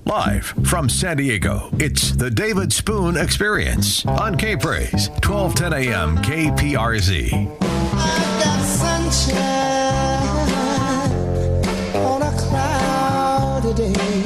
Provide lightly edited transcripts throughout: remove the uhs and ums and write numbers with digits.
Live from San Diego, it's the David Spoon Experience on K-Praise, 1210 a.m. KPRZ. I've got sunshine on a cloudy day.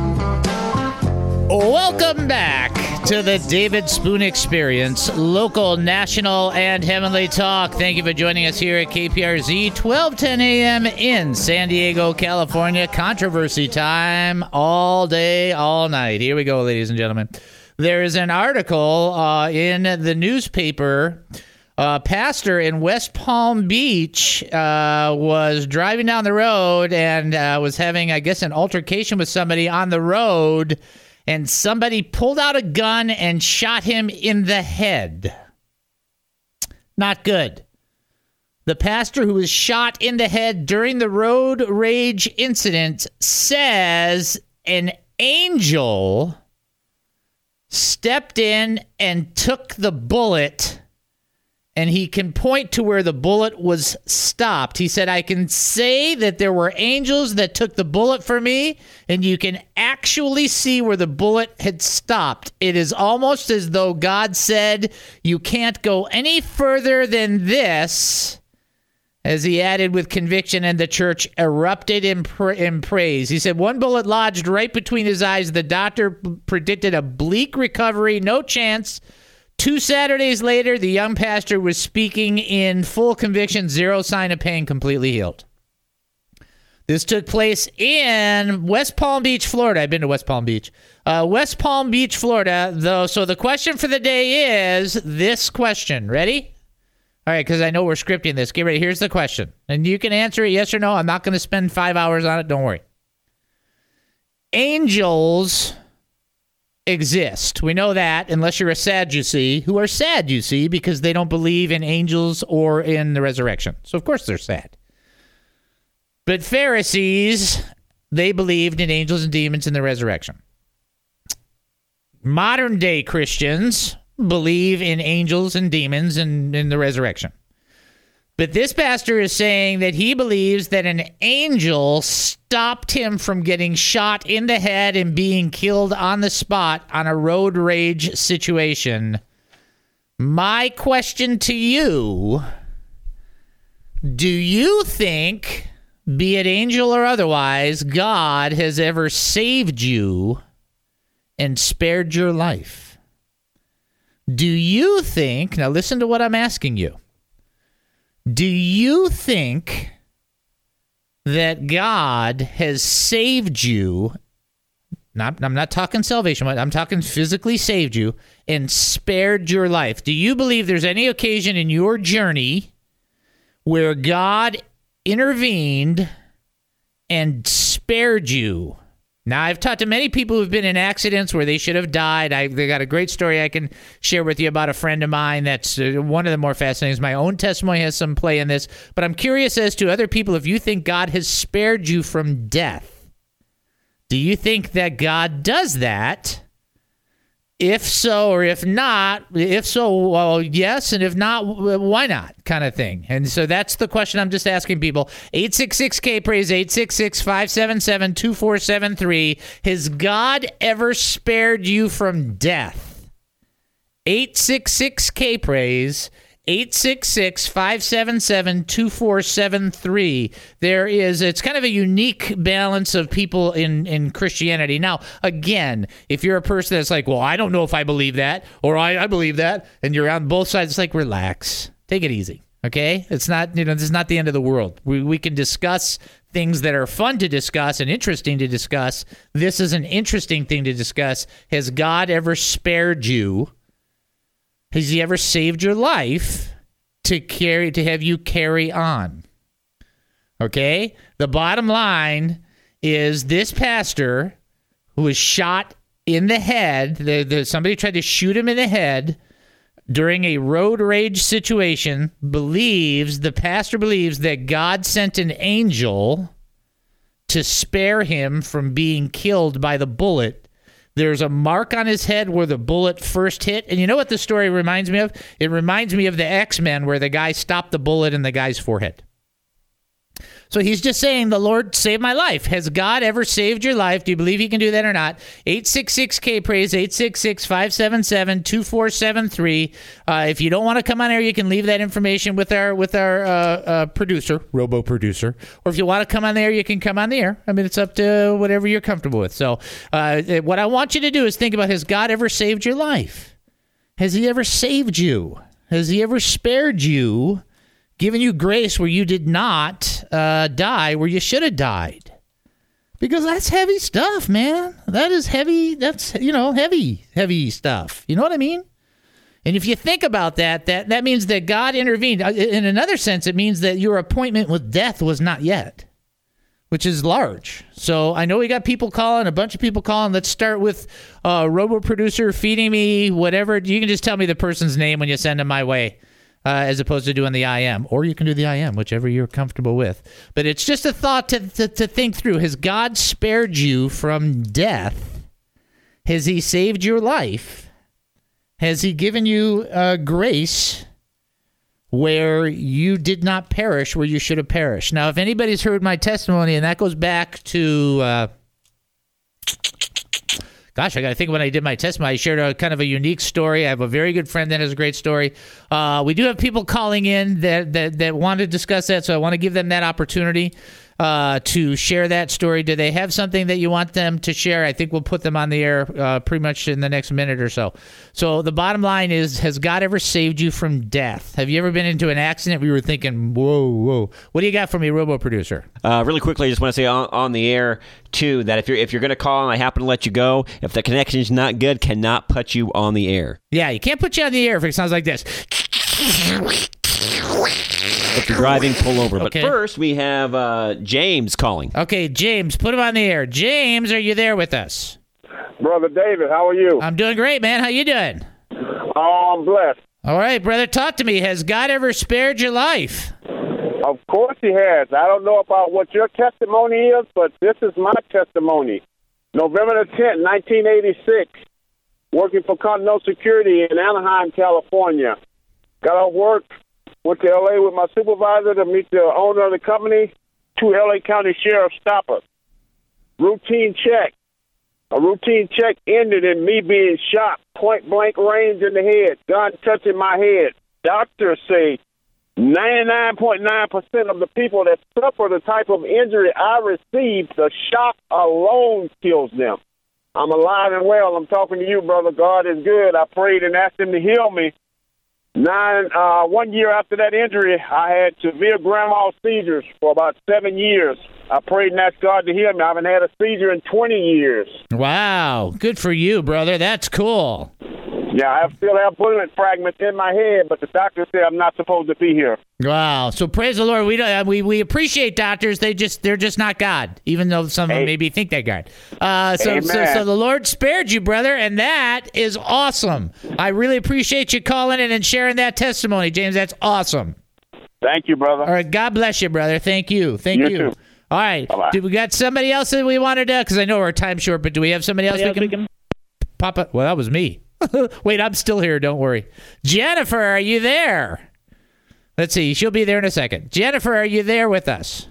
Welcome back to the David Spoon Experience, local, national, and heavenly talk. Thank you for joining us here at KPRZ, 1210 a.m. in San Diego, California. Controversy time all day, all night. Here we go, ladies and gentlemen. There is an article in the newspaper. A pastor in West Palm Beach was driving down the road and was having, I guess, an altercation with somebody on the road. And somebody pulled out a gun and shot him in the head. Not good. The pastor who was shot in the head during the road rage incident says an angel stepped in and took the bullet, and he can point to where the bullet was stopped. He said, I can say that there were angels that took the bullet for me, and you can actually see where the bullet had stopped. It is almost as though God said, you can't go any further than this, as he added with conviction, and the church erupted in praise. He said, one bullet lodged right between his eyes. The doctor predicted a bleak recovery, no chance. 2 Saturdays later, the young pastor was speaking in full conviction, zero sign of pain, completely healed. This took place in West Palm Beach, Florida. I've been to West Palm Beach. West Palm Beach, Florida, though. So the question for the day is this question. Ready? All right, because I know we're scripting this. Get ready. Here's the question. And you can answer it yes or no. I'm not going to spend 5 hours on it. Don't worry. Angels exist. We know that, unless you're a Sadducee, who are sad, you see, because they don't believe in angels or in the resurrection. So, of course, they're sad. But Pharisees, they believed in angels and demons and the resurrection. Modern-day Christians believe in angels and demons and in the resurrection. But this pastor is saying that he believes that an angel stopped him from getting shot in the head and being killed on the spot on a road rage situation. My question to you, do you think, be it angel or otherwise, God has ever saved you and spared your life? Do you think, now listen to what I'm asking you. Do you think that God has saved you? I'm not talking salvation, I'm talking physically saved you and spared your life. Do you believe there's any occasion in your journey where God intervened and spared you? Now, I've talked to many people who've been in accidents where they should have died. They got a great story I can share with you about a friend of mine. That's one of the more fascinating. My own testimony has some play in this. But I'm curious as to other people, if you think God has spared you from death. Do you think that God does that? If so, or if not, if so, well, yes, and if not, why not, kind of thing. And so that's the question I'm just asking people. 866-K-PRAISE, 866-577-2473. Has God ever spared you from death? 866-K-PRAISE, 866-577-2473. It's kind of a unique balance of people in Christianity. Now, again, if you're a person that's like, well, I don't know if I believe that, or I believe that, and you're on both sides, it's like, relax. Take it easy, okay? It's not, this is not the end of the world. We can discuss things that are fun to discuss and interesting to discuss. This is an interesting thing to discuss. Has God ever spared you? Has he ever saved your life to have you carry on? Okay? The bottom line is this pastor who was shot in the head, somebody tried to shoot him in the head during a road rage situation, the pastor believes that God sent an angel to spare him from being killed by the bullet. There's a mark on his head where the bullet first hit. And you know what the story reminds me of? It reminds me of the X-Men where the guy stopped the bullet in the guy's forehead. So he's just saying, the Lord saved my life. Has God ever saved your life? Do you believe he can do that or not? 866-K-PRAISE, 866-577-2473. If you don't want to come on air, you can leave that information with our producer, robo-producer. Or if you want to come on there, you can come on the air. I mean, it's up to whatever you're comfortable with. So what I want you to do is think about, has God ever saved your life? Has he ever saved you? Has he ever spared you? Given you grace where you did not die where you should have died? Because that's heavy stuff, man. That is heavy. That's, heavy stuff. You know what I mean? And if you think about that means that God intervened. In another sense, it means that your appointment with death was not yet, which is large. So I know we got people calling, a bunch of people calling. Let's start with robo-producer feeding me whatever. You can just tell me the person's name when you send them my way. As opposed to doing the IM. Or you can do the IM, whichever you're comfortable with. But it's just a thought to think through. Has God spared you from death? Has he saved your life? Has he given you grace where you did not perish, where you should have perished? Now, if anybody's heard my testimony, and that goes back to... Gosh, I got to think when I did my testimony, I shared a kind of a unique story. I have a very good friend that has a great story. We do have people calling in that want to discuss that, so I want to give them that opportunity to share that story. Do they have something that you want them to share? I think we'll put them on the air pretty much in the next minute or so. So the bottom line is, has God ever saved you from death? Have you ever been into an accident where you were thinking, whoa? What do you got for me, robo-producer? Really quickly, I just want to say on the air, too, that if you're going to call and I happen to let you go, if the connection is not good, cannot put you on the air. Yeah, you can't put you on the air if it sounds like this. If you're driving, pull over. Okay. But first, we have James calling. Okay, James, put him on the air. James, are you there with us? Brother David, how are you? I'm doing great, man. How you doing? Oh, I'm blessed. All right, brother, talk to me. Has God ever spared your life? Of course he has. I don't know about what your testimony is, but this is my testimony. November the 10th, 1986, working for Continental Security in Anaheim, California. Got off work, went to L.A. with my supervisor to meet the owner of the company. 2 L.A. County sheriffs stop us. Routine check. A routine check ended in me being shot, point-blank range in the head, gun touching my head. Doctors say 99.9% of the people that suffer the type of injury I received, the shock alone kills them. I'm alive and well. I'm talking to you, brother. God is good. I prayed and asked him to heal me. 1 year after that injury, I had severe grand mal seizures for about 7 years. I prayed and asked God to heal me. I haven't had a seizure in 20 years. Wow. Good for you, brother. That's cool. Yeah, I still have bullet fragments in my head, but the doctor said I'm not supposed to be here. Wow. So praise the Lord. We appreciate doctors. They're just not God, even though some of them maybe think they're God. So the Lord spared you, brother, and that is awesome. I really appreciate you calling in and sharing that testimony, James. That's awesome. Thank you, brother. All right. God bless you, brother. Thank you. You too. All right. Bye-bye. Do we got somebody else that we wanted to? Because I know we're time short, but do we have somebody else we can pop up? Well, that was me. Wait, I'm still here. Don't worry. Jennifer, are you there? Let's see. She'll be there in a second. Jennifer, are you there with us?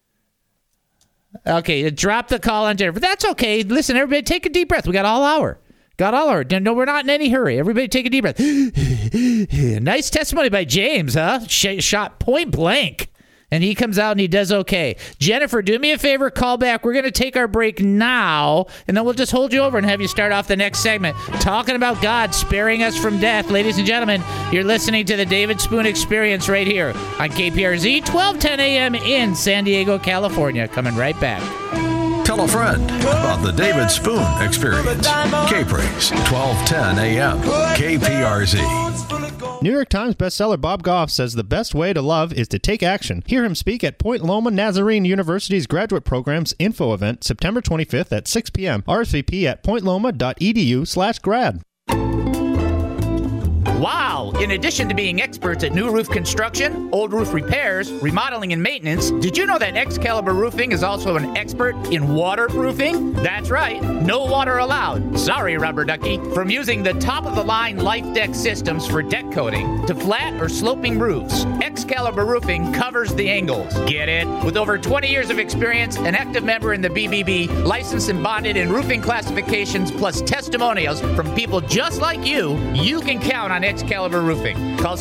Okay, drop the call on Jennifer. That's okay. Listen, everybody, take a deep breath. We got all hour. No, we're not in any hurry. Everybody take a deep breath. Nice testimony by James, huh? Shot point blank. And he comes out and he does okay. Jennifer, do me a favor, call back. We're going to take our break now, and then we'll just hold you over and have you start off the next segment talking about God sparing us from death. Ladies and gentlemen, you're listening to the David Spoon Experience right here on KPRZ, 1210 a.m. in San Diego, California. Coming right back. Tell a friend about the David Spoon Experience. K-Praise, 1210 a.m. KPRZ. New York Times bestseller Bob Goff says the best way to love is to take action. Hear him speak at Point Loma Nazarene University's graduate program's info event September 25th at 6 p.m. RSVP at pointloma.edu/grad. Wow! In addition to being experts at new roof construction, old roof repairs, remodeling, and maintenance, did you know that Excalibur Roofing is also an expert in waterproofing? That's right, no water allowed. Sorry, Rubber Ducky. From using the top-of-the-line Life Deck systems for deck coating to flat or sloping roofs, Excalibur Roofing covers the angles. Get it? With over 20 years of experience, an active member in the BBB, licensed and bonded in roofing classifications, plus testimonials from people just like you can count on Excalibur Roofing. Call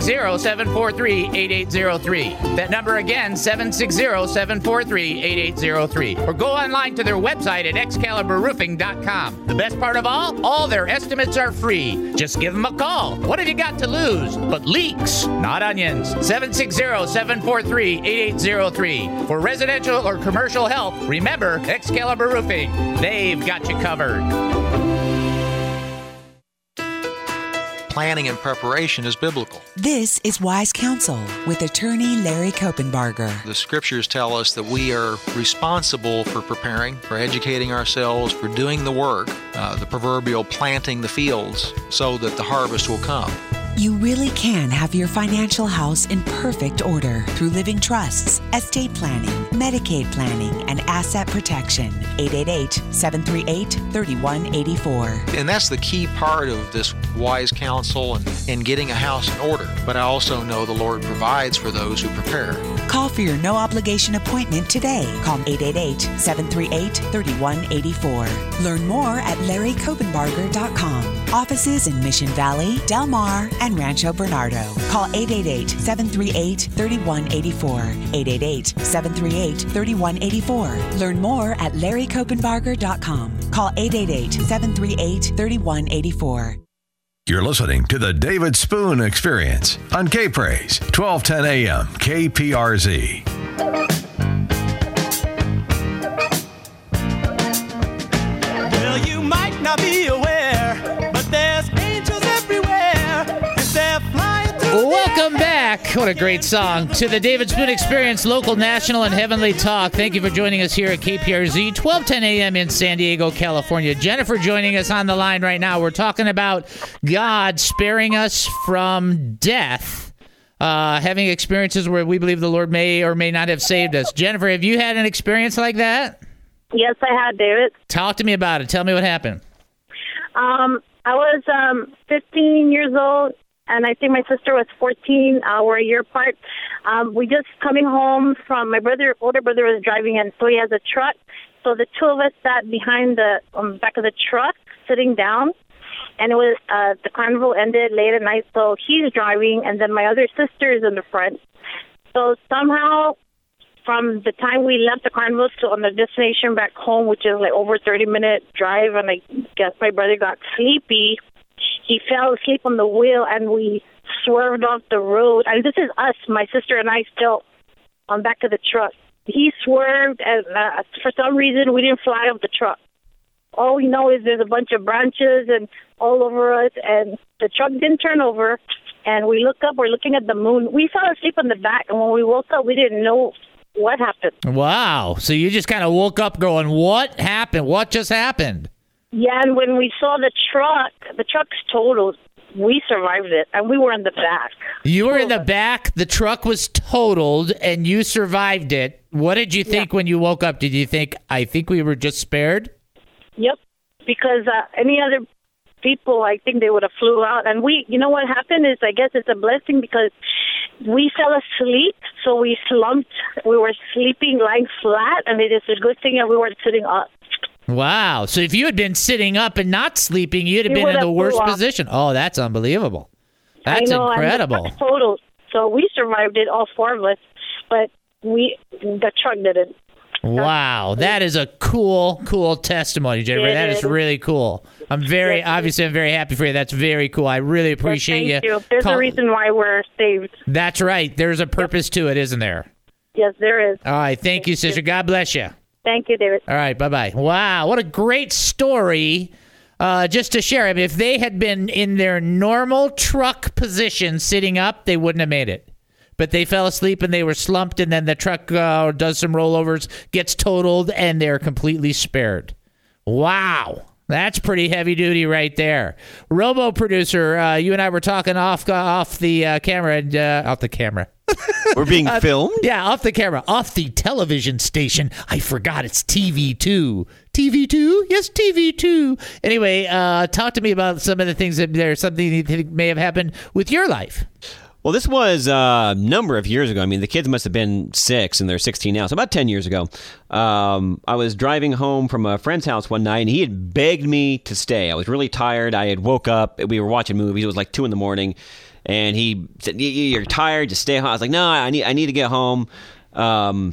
760-743-8803. That number again, 760-743-8803. Or go online to their website at excaliburroofing.com. The best part of all their estimates are free. Just give them a call. What have you got to lose? But leaks, not onions. 760-743-8803. For residential or commercial help, remember Excalibur Roofing. They've got you covered. Planning and preparation is biblical. This is Wise Counsel with attorney Larry Kopenbarger. The scriptures tell us that we are responsible for preparing, for educating ourselves, for doing the work, the proverbial planting the fields, so that the harvest will come. You really can have your financial house in perfect order through living trusts, estate planning, Medicaid planning, and asset protection. 888-738-3184. And that's the key part of this wise counsel and getting a house in order. But I also know the Lord provides for those who prepare. Call for your no-obligation appointment today. Call 888-738-3184. Learn more at LarryKopenbarger.com. Offices in Mission Valley, Del Mar, and Rancho Bernardo. Call 888-738-3184. 888-738-3184. Learn more at LarryKopenbarger.com. Call 888-738-3184. You're listening to the David Spoon Experience on K-Praise, 1210 AM, KPRZ. Well, you might not be aware, but there's angels everywhere, and they're flying through. Welcome back. What a great song. To the David Spoon Experience, local, national, and heavenly talk. Thank you for joining us here at KPRZ, 1210 AM in San Diego, California. Jennifer joining us on the line right now. We're talking about God sparing us from death, having experiences where we believe the Lord may or may not have saved us. Jennifer, have you had an experience like that? Yes, I had, David. Talk to me about it. Tell me what happened. I was 15 years old, and I think my sister was 14. We're a year apart. We just coming home from my older brother was driving, and so he has a truck. So the two of us sat behind the back of the truck, sitting down, and it was the carnival ended late at night. So he's driving, and then my other sister is in the front. So somehow, from the time we left the carnival to on the destination back home, which is like over 30-minute drive, and I guess my brother got sleepy. He fell asleep on the wheel, and we swerved off the road. And this is us, my sister and I, still on back of the truck. He swerved, and for some reason, we didn't fly off the truck. All we know is there's a bunch of branches and all over us, and the truck didn't turn over. And we look up, we're looking at the moon. We fell asleep on the back, and when we woke up, we didn't know what happened. Wow. So you just kind of woke up going, what happened? What just happened? Yeah, and when we saw the truck's totaled. We survived it, and we were in the back. You were in the back, the truck was totaled, and you survived it. What did you think when you woke up? Did you think, I think we were just spared? Yep, because any other people, I think they would have flew out. And you know what happened is, I guess it's a blessing because we fell asleep, so we slumped. We were sleeping, lying flat, and it is a good thing that we weren't sitting up. Wow. So if you had been sitting up and not sleeping, you'd have been in the worst position. Oh, that's unbelievable. That's incredible. And the total. So we survived it, all four of us, but the truck didn't. Wow. That is a cool testimony, Jennifer. That is really cool. I'm very happy for you. That's very cool. I really appreciate you. Thank you. There's a reason why we're saved. That's right. There's a purpose to it, isn't there? Yes, there is. All right. Thank you, sister. God bless you. Thank you, David. All right, bye-bye. Wow, what a great story just to share. I mean, if they had been in their normal truck position sitting up, they wouldn't have made it. But they fell asleep and they were slumped, and then the truck does some rollovers, gets totaled, and they're completely spared. Wow, That's pretty heavy duty right there. Robo producer, you and I were talking off the camera. Off the camera. We're being filmed? Yeah, off the camera. Off the television station. I forgot it's TV2. TV2? Yes, TV2. Anyway, talk to me about some of the things that there's something you think may have happened with your life. Well, this was a number of years ago. I mean, the kids must have been 6 and they're 16 now. So about 10 years ago, I was driving home from a friend's house one night and he had begged me to stay. I was really tired. I had woke up. We were watching movies. It was like 2 a.m. And he said, "You're tired, just stay home." I was like, "No, I need to get home." I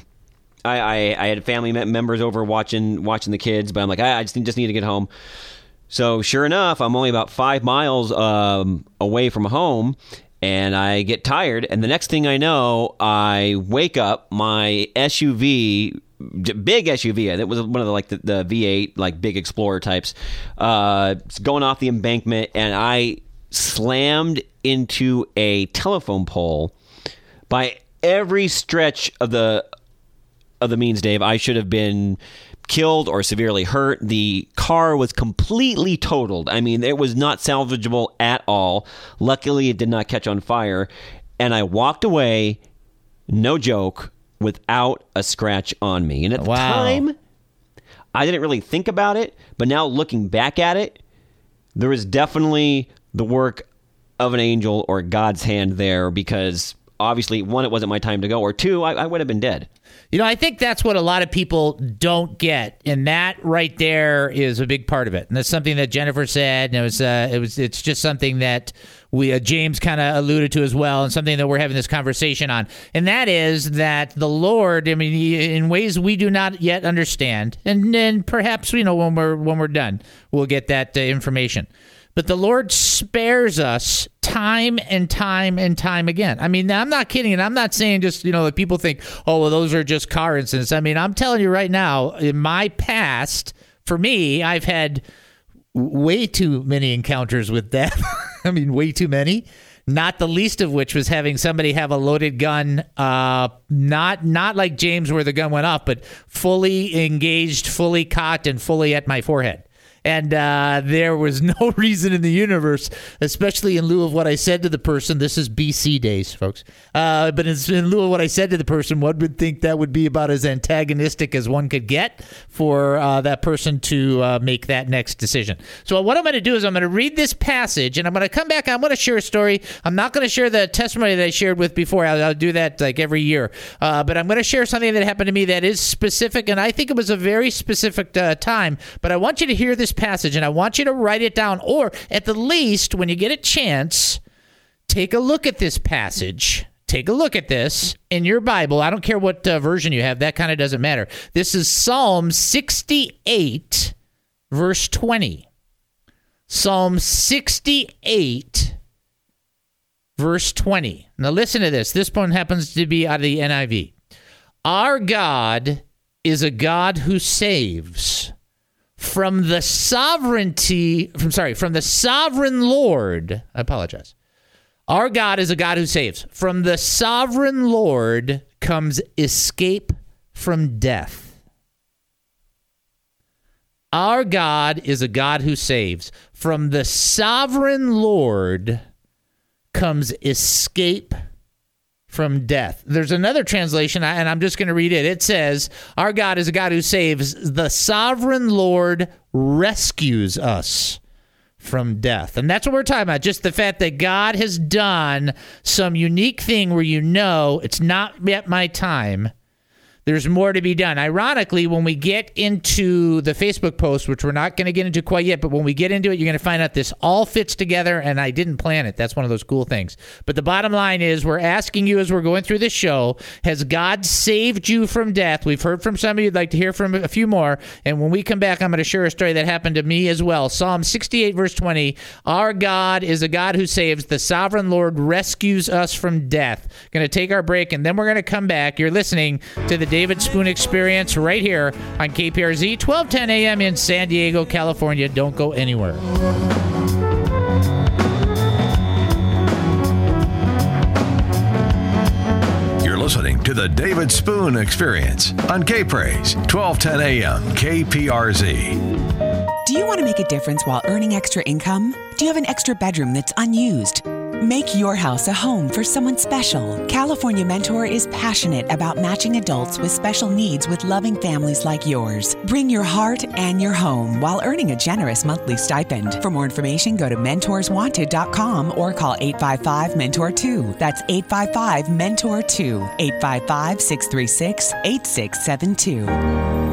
had family members over watching the kids, but I'm like, I just need to get home. So sure enough, I'm only about 5 miles away from home, and I get tired. And the next thing I know, I wake up. My SUV, big SUV, it was one of the V8 like big Explorer types, it's going off the embankment, and I slammed into a telephone pole. By every stretch of the means, Dave, I should have been killed or severely hurt. The car was completely totaled. I mean, it was not salvageable at all. Luckily, it did not catch on fire. And I walked away, no joke, without a scratch on me. And at the time, I didn't really think about it. But now looking back at it, there was definitely the work of an angel or God's hand there, because obviously, 1, it wasn't my time to go, or 2, I would have been dead. You know, I think that's what a lot of people don't get, and that right there is a big part of it. And that's something that Jennifer said, and it's just something that we James kind of alluded to as well, and something that we're having this conversation on. And that is that the Lord, I mean, in ways we do not yet understand, and then perhaps, you know, when we're done, we'll get that information. But the Lord spares us time and time and time again. I mean, I'm not kidding, and I'm not saying just, you know, that people think, oh, well, those are just car incidents. I mean, I'm telling you right now, in my past, for me, I've had way too many encounters with death. I mean, way too many. Not the least of which was having somebody have a loaded gun, not like James where the gun went off, but fully engaged, fully cocked, and fully at my forehead. And there was no reason in the universe, especially in lieu of what I said to the person. This is BC days, folks. But in lieu of what I said to the person, one would think that would be about as antagonistic as one could get for that person to make that next decision. So what I'm going to do is I'm going to read this passage, and I'm going to come back. I'm going to share a story. I'm not going to share the testimony that I shared with before. I'll do that like every year. But I'm going to share something that happened to me that is specific, and I think it was a very specific time. But I want you to hear this passage, and I want you to write it down, or at the least, when you get a chance, take a look at this passage. Take a look at this in your Bible. I don't care what version you have. That kind of doesn't matter. This is Psalm 68, verse 20. Psalm 68, verse 20. Now listen to this. This one happens to be out of the NIV. Our God is a God who saves. From the sovereign Lord, I apologize. Our God is a God who saves. From the sovereign Lord comes escape from death. Our God is a God who saves. From the sovereign Lord comes escape from death. There's another translation, and I'm just going to read it. It says, our God is a God who saves. The sovereign Lord rescues us from death. And that's what we're talking about. Just the fact that God has done some unique thing where you know it's not yet my time. There's more to be done. Ironically, when we get into the Facebook post, which we're not going to get into quite yet, but when we get into it, you're going to find out this all fits together, and I didn't plan it. That's one of those cool things. But the bottom line is we're asking you as we're going through this show, has God saved you from death? We've heard from some of you. I'd like to hear from a few more. And when we come back, I'm going to share a story that happened to me as well. Psalm 68, verse 20, our God is a God who saves. The sovereign Lord rescues us from death. Going to take our break, and then we're going to come back. You're listening to the David Spoon Experience right here on KPRZ, 1210 a.m. in San Diego, California. Don't go anywhere. You're listening to the David Spoon Experience on K-Praise, 1210 a.m. KPRZ. Do you want to make a difference while earning extra income? Do you have an extra bedroom that's unused? Make your house a home for someone special. California Mentor is passionate about matching adults with special needs with loving families like yours. Bring your heart and your home while earning a generous monthly stipend. For more information, go to mentorswanted.com or call 855-MENTOR-2. That's 855-MENTOR-2. 855-636-8672.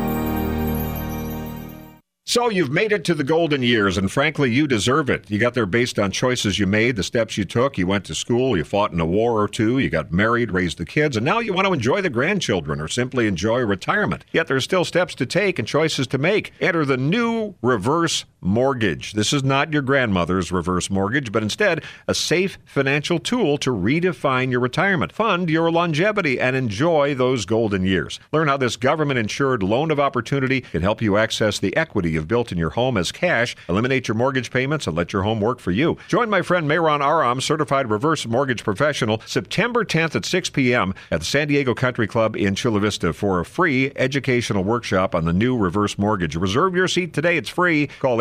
So you've made it to the golden years, and frankly, you deserve it. You got there based on choices you made, the steps you took. You went to school, you fought in a war or two, you got married, raised the kids, and now you want to enjoy the grandchildren or simply enjoy retirement. Yet there's still steps to take and choices to make. Enter the new reverse mortgage. This is not your grandmother's reverse mortgage, but instead a safe financial tool to redefine your retirement, fund your longevity, and enjoy those golden years. Learn how this government-insured loan of opportunity can help you access the equity you've built in your home as cash, eliminate your mortgage payments, and let your home work for you. Join my friend Mayron Aram, certified reverse mortgage professional, September 10th at 6 p.m. at the San Diego Country Club in Chula Vista for a free educational workshop on the new reverse mortgage. Reserve your seat today. It's free. Call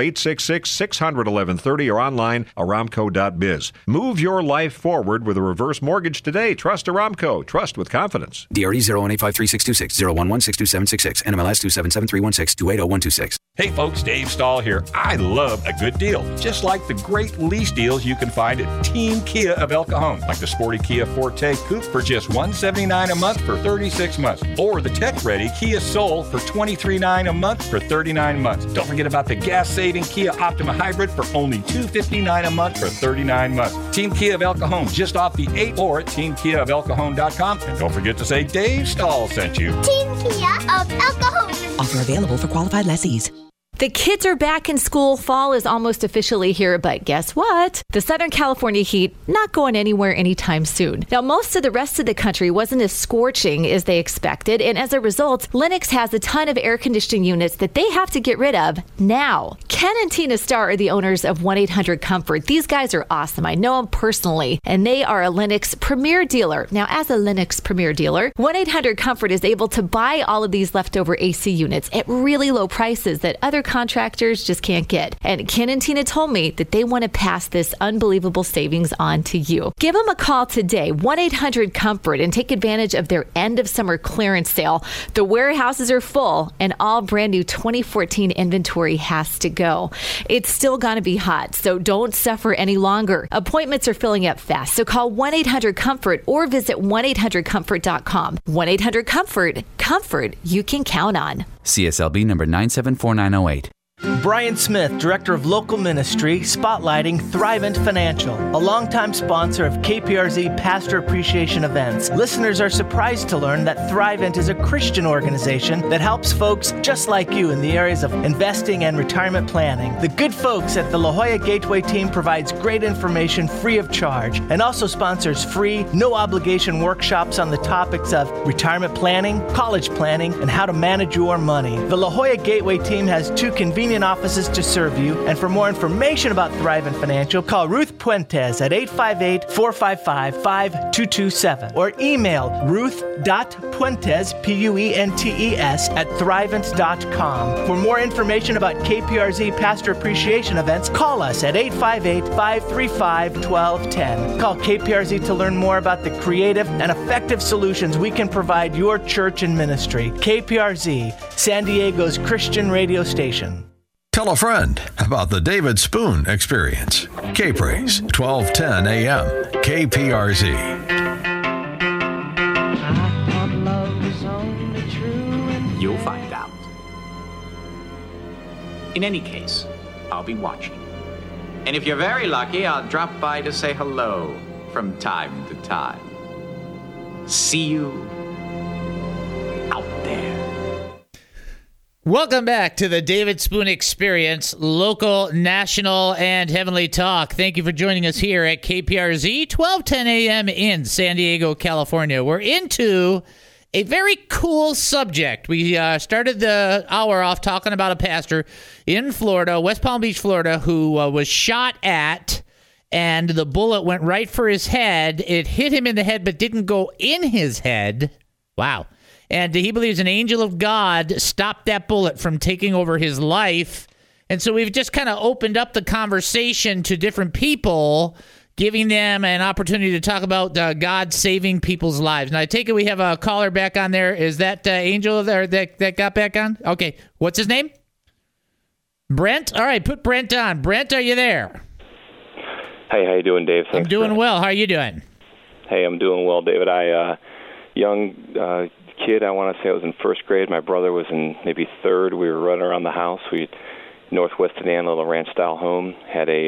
866-600-1130 or online, aramco.biz. Move your life forward with a reverse mortgage today. Trust Aramco. Trust with confidence. DRE 0185366 011-62766 NMLS 2773116 280126. Hey folks, Dave Stahl here. I love a good deal, just like the great lease deals you can find at Team Kia of El Cajon, like the sporty Kia Forte Coupe for just $179 a month for 36 months, or the tech-ready Kia Soul for $23.9 a month for 39 months. Don't forget about the gas-saving Kia Optima Hybrid for only $259 a month for 39 months. Team Kia of El Cajon, just off the 8 or at teamkiaofelcajon.com. And don't forget to say Dave Stahl sent you. Team Kia of El Cajon. Offer available for qualified lessees. The kids are back in school. Fall is almost officially here, but guess what? The Southern California heat not going anywhere anytime soon. Now, most of the rest of the country wasn't as scorching as they expected, and as a result, Lennox has a ton of air conditioning units that they have to get rid of now. Ken and Tina Starr are the owners of 1-800-COMFORT. These guys are awesome. I know them personally, and they are a Lennox Premier dealer. Now, as a Lennox Premier dealer, 1-800-COMFORT is able to buy all of these leftover AC units at really low prices that other contractors just can't get. And Ken and Tina told me that they want to pass this unbelievable savings on to you. Give them a call today, 1-800-COMFORT, and take advantage of their end of summer clearance sale. The warehouses are full and all brand new 2014 inventory has to go. It's still going to be hot, so don't suffer any longer. Appointments are filling up fast, so call 1-800-COMFORT or visit 1-800-COMFORT.com. 1-800-COMFORT. Comfort you can count on. CSLB number 974908. Brian Smith, Director of Local Ministry, spotlighting Thrivent Financial, a longtime sponsor of KPRZ Pastor Appreciation events. Listeners are surprised to learn that Thrivent is a Christian organization that helps folks just like you in the areas of investing and retirement planning. The good folks at the La Jolla Gateway team provides great information free of charge and also sponsors free, no-obligation workshops on the topics of retirement planning, college planning, and how to manage your money. The La Jolla Gateway team has 2 convenient offices to serve you, and for more information about Thrivent Financial, call Ruth Puentes at 858-455-5227 or email ruth.puentes, Puentes, at thrivent.com. For more information about KPRZ Pastor Appreciation events, call us at 858-535-1210. Call KPRZ to learn more about the creative and effective solutions we can provide your church and ministry. KPRZ, San Diego's Christian radio station. Tell a friend about the David Spoon Experience. K-Praise, 1210 a.m. KPRZ. You'll find out. In any case, I'll be watching. And if you're very lucky, I'll drop by to say hello from time to time. See you out there. Welcome back to the David Spoon Experience, local, national, and heavenly talk. Thank you for joining us here at KPRZ, 1210 a.m. in San Diego, California. We're into a very cool subject. We started the hour off talking about a pastor in Florida, West Palm Beach, Florida, who was shot at, and the bullet went right for his head. It hit him in the head, but didn't go in his head. Wow. And he believes an angel of God stopped that bullet from taking over his life. And so we've just kind of opened up the conversation to different people, giving them an opportunity to talk about God saving people's lives. And I take it we have a caller back on there. Is that Angel there that got back on? Okay. What's his name? Brent? All right, put Brent on. Brent, are you there? Hey, how you doing, Dave? I'm doing well. How are you doing? Hey, I'm doing well, David. Young kid, I want to say I was in first grade. My brother was in maybe third. We were running around the house. Northwest Indiana, little ranch-style home, had a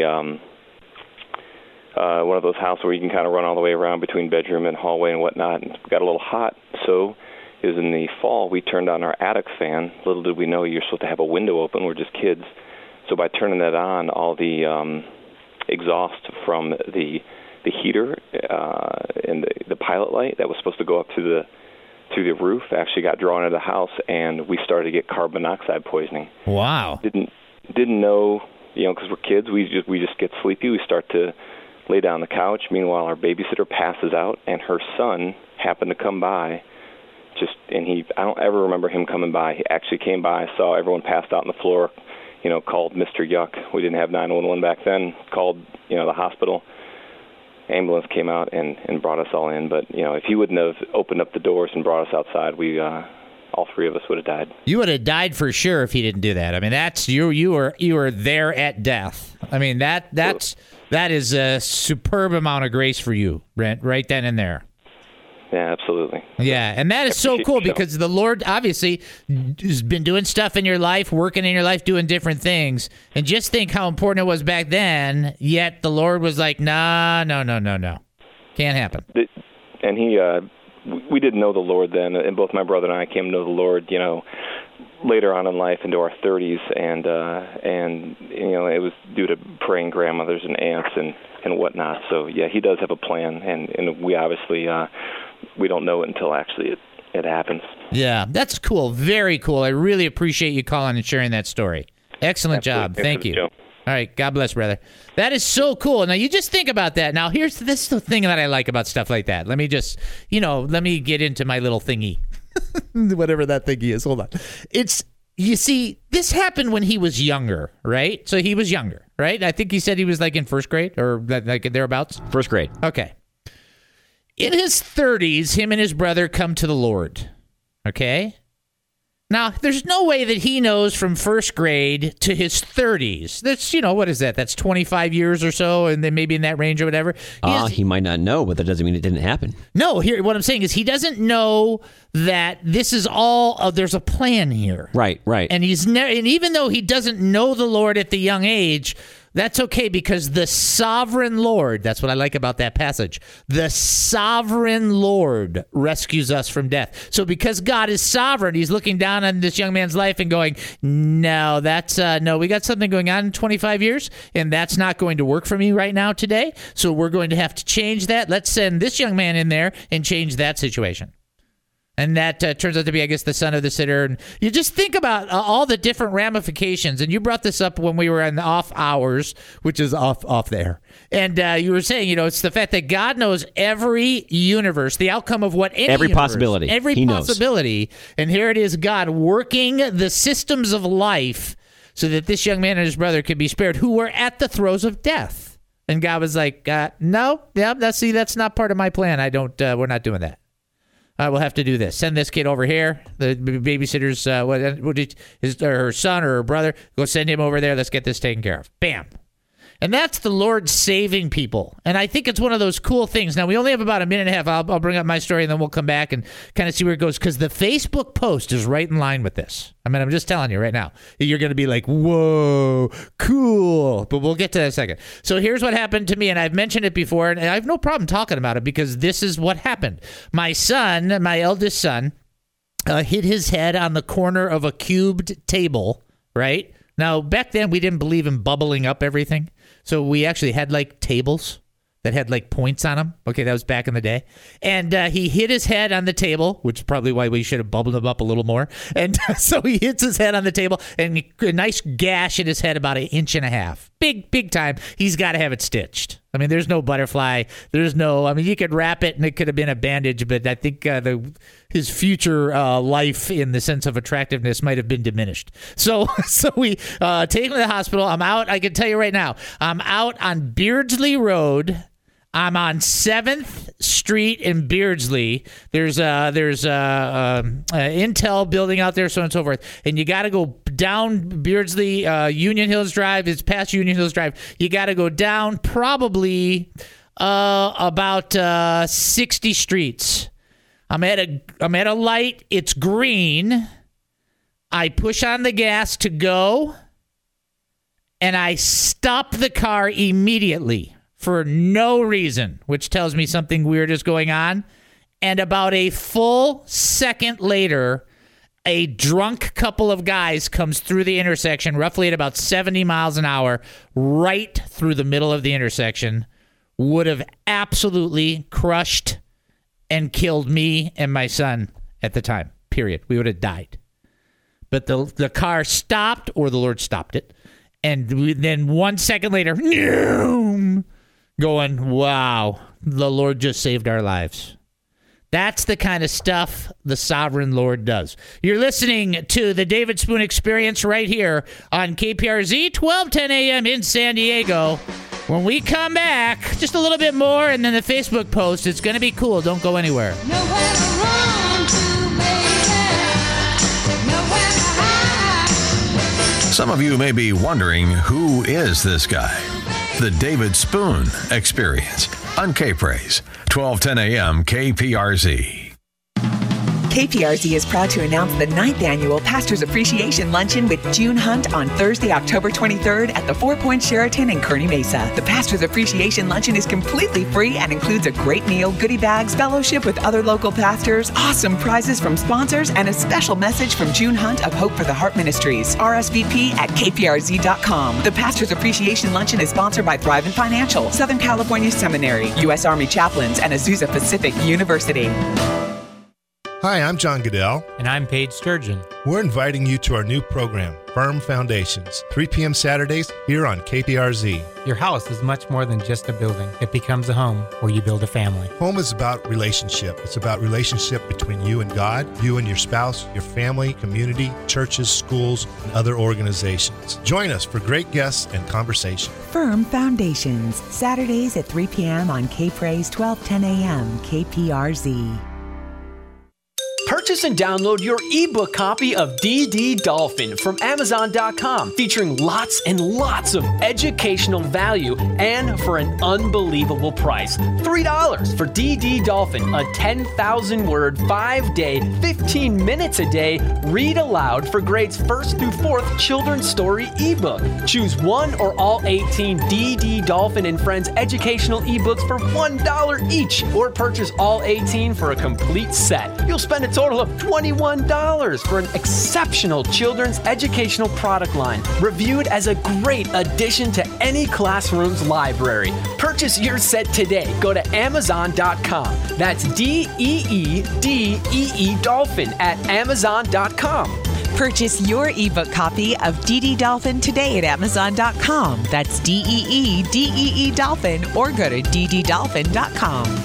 one of those houses where you can kind of run all the way around between bedroom and hallway and whatnot. And it got a little hot, so it was in the fall. We turned on our attic fan. Little did we know you're supposed to have a window open. We're just kids. So by turning that on, all the exhaust from the heater and the pilot light that was supposed to go up to the roof actually got drawn into the house, and we started to get carbon monoxide poisoning. Wow. Didn't know, because we're kids, we just get sleepy. We start to lay down on the couch. Meanwhile, our babysitter passes out, and her son happened to come by. I don't ever remember him coming by. He actually came by, saw everyone passed out on the floor, called Mr. Yuck. We didn't have 911 back then. Called, the hospital. Ambulance came out and brought us all in. But, if he wouldn't have opened up the doors and brought us outside, we all three of us would have died. You would have died for sure if he didn't do that. I mean, that's you were there at death. I mean, that is a superb amount of grace for you, Brent, right then and there. Yeah, absolutely. Yeah, and that is so cool because the Lord obviously has been doing stuff in your life, working in your life, doing different things. And just think how important it was back then, yet the Lord was like, no. Can't happen. And we didn't know the Lord then, and both my brother and I came to know the Lord, later on in life into our 30s, and it was due to praying grandmothers and aunts and whatnot. So, yeah, he does have a plan, and we obviously... we don't know it until actually it happens. Yeah, that's cool. Very cool. I really appreciate you calling and sharing that story. Excellent job. Thank you. All right. God bless, brother. That is so cool. Now, you just think about that. Now, this is the thing that I like about stuff like that. Let me just, let me get into my little thingy. Whatever that thingy is. Hold on. You see, this happened when he was younger, right? So he was younger, right? I think he said he was like in first grade or like thereabouts. First grade. Okay. In his 30s, him and his brother come to the Lord, okay? Now, there's no way that he knows from first grade to his 30s. That's, what is that? That's 25 years or so, and then maybe in that range or whatever. He might not know, but that doesn't mean it didn't happen. No, here, what I'm saying is he doesn't know that this is all, there's a plan here. Right. And and even though he doesn't know the Lord at the young age, that's okay because the sovereign Lord, that's what I like about that passage, the sovereign Lord rescues us from death. So because God is sovereign, he's looking down on this young man's life and going, no, we got something going on in 25 years, and that's not going to work for me right now today, so we're going to have to change that. Let's send this young man in there and change that situation. And that turns out to be, I guess, the son of the sitter. And you just think about all the different ramifications. And you brought this up when we were in the off hours, which is off there. And you were saying, it's the fact that God knows every universe, the outcome of every possibility. Every possibility. And here it is, God working the systems of life so that this young man and his brother could be spared, who were at the throes of death. And God was like, no, that's not part of my plan. We're not doing that. We'll have to do this. Send this kid over here. The babysitter's, her son or her brother, go send him over there. Let's get this taken care of. Bam. And that's the Lord saving people. And I think it's one of those cool things. Now, we only have about a minute and a half. I'll bring up my story, and then we'll come back and kind of see where it goes, because the Facebook post is right in line with this. I mean, I'm just telling you right now. You're going to be like, whoa, cool. But we'll get to that in a second. So here's what happened to me, and I've mentioned it before, and I have no problem talking about it because this is what happened. My son, my eldest son, hit his head on the corner of a cubed table, right? Now, back then, we didn't believe in bubbling up everything. So we actually had like tables that had like points on them. Okay, that was back in the day. And he hit his head on the table, which is probably why we should have bubbled him up a little more. And so he hits his head on the table, and a nice gash in his head about 1.5 inches. Big time. He's got to have it stitched. I mean, there's no butterfly. You could wrap it, and it could have been a bandage, but I think his future life in the sense of attractiveness might have been diminished. So we take him to the hospital. I'm out. I can tell you right now, I'm out on Beardsley Road. I'm on 7th Street in Beardsley. There's Intel building out there, so on and so forth. And you got to go down Beardsley, Union Hills Drive. It's past Union Hills Drive. You got to go down probably about 60 streets. I'm at a light. It's green. I push on the gas to go, and I stop the car immediately. For no reason, which tells me something weird is going on. And about a full second later, a drunk couple of guys comes through the intersection, roughly at about 70 miles an hour, right through the middle of the intersection, would have absolutely crushed and killed me and my son at the time, period. We would have died. But the car stopped, or the Lord stopped it. And then 1 second later, going, wow, the Lord just saved our lives. That's the kind of stuff the sovereign Lord does. You're listening to the David Spoon Experience right here on KPRZ, 1210 a.m. in San Diego. When we come back, just a little bit more, and then the Facebook post. It's going to be cool. Don't go anywhere. Nowhere to run to, baby. Nowhere to hide. Some of you may be wondering, who is this guy? The David Spoon Experience on K-Praise, 1210 a.m. KPRZ. KPRZ is proud to announce the 9th annual Pastors Appreciation Luncheon with June Hunt on Thursday, October 23rd at the Four Points Sheraton in Kearney Mesa. The Pastors Appreciation Luncheon is completely free and includes a great meal, goodie bags, fellowship with other local pastors, awesome prizes from sponsors, and a special message from June Hunt of Hope for the Heart Ministries. RSVP at kprz.com. The Pastors Appreciation Luncheon is sponsored by Thrivent Financial, Southern California Seminary, U.S. Army Chaplains, and Azusa Pacific University. Hi, I'm John Goodell. And I'm Paige Sturgeon. We're inviting you to our new program, Firm Foundations, 3 p.m. Saturdays here on KPRZ. Your house is much more than just a building. It becomes a home where you build a family. Home is about relationship. It's about relationship between you and God, you and your spouse, your family, community, churches, schools, and other organizations. Join us for great guests and conversation. Firm Foundations, Saturdays at 3 p.m. on K-Praise, 1210 a.m. KPRZ. Purchase and download your ebook copy of DD Dolphin from Amazon.com, featuring lots and lots of educational value and for an unbelievable price. $3 for DD Dolphin, a 10,000-word, 5-day, 15 minutes a day, read aloud for grades 1st through 4th children's story ebook. Choose one or all 18 DD Dolphin and Friends educational ebooks for $1 each, or purchase all 18 for a complete set. You'll spend a total of $21 for an exceptional children's educational product line, reviewed as a great addition to any classroom's library. Purchase your set today. Go to Amazon.com. That's DEEDEE Dolphin at Amazon.com. Purchase your ebook copy of DD Dolphin today at Amazon.com. That's DEEDEE Dolphin, or go to DDDolphin.com.